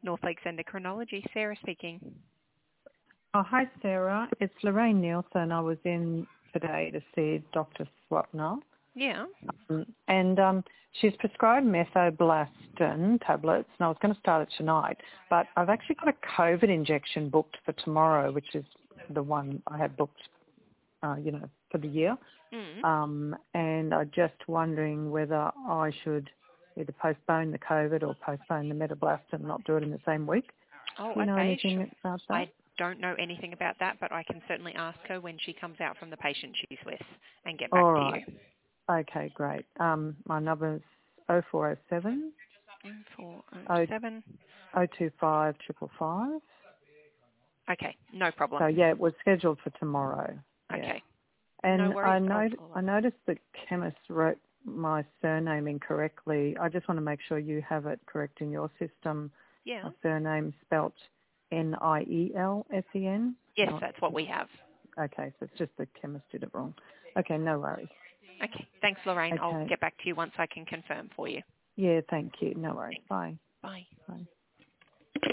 North Lakes Endocrinology. Sarah speaking. Oh, hi, Sarah. It's Lorraine Nielsen. I was in today to see Dr. Swapna. Yeah. And she's prescribed methoblastin tablets, and I was going to start it tonight. But I've actually got a COVID injection booked for tomorrow, which is the one I had booked, for the year. And I'm just wondering whether I should either postpone the COVID or postpone the methoblastin, not do it in the same week. Oh, Do you know okay. anything about that? I don't know anything about that, but I can certainly ask her when she comes out from the patient she's with and get back All to right. you. Okay, great. My number's 0407 407. 025 555. Okay, no problem. So, yeah, it was scheduled for tomorrow. Yeah. Okay. And No worries. I noticed the chemist wrote my surname incorrectly. I just want to make sure you have it correct in your system. Yeah. My surname spelt Nielsen. Yes, that's what we have. Okay, so it's just the chemist did it wrong. Okay, no worries. Okay. Thanks, Lorraine. Okay. I'll get back to you once I can confirm for you. Yeah, thank you. No worries. Thanks. Bye. Bye. Bye.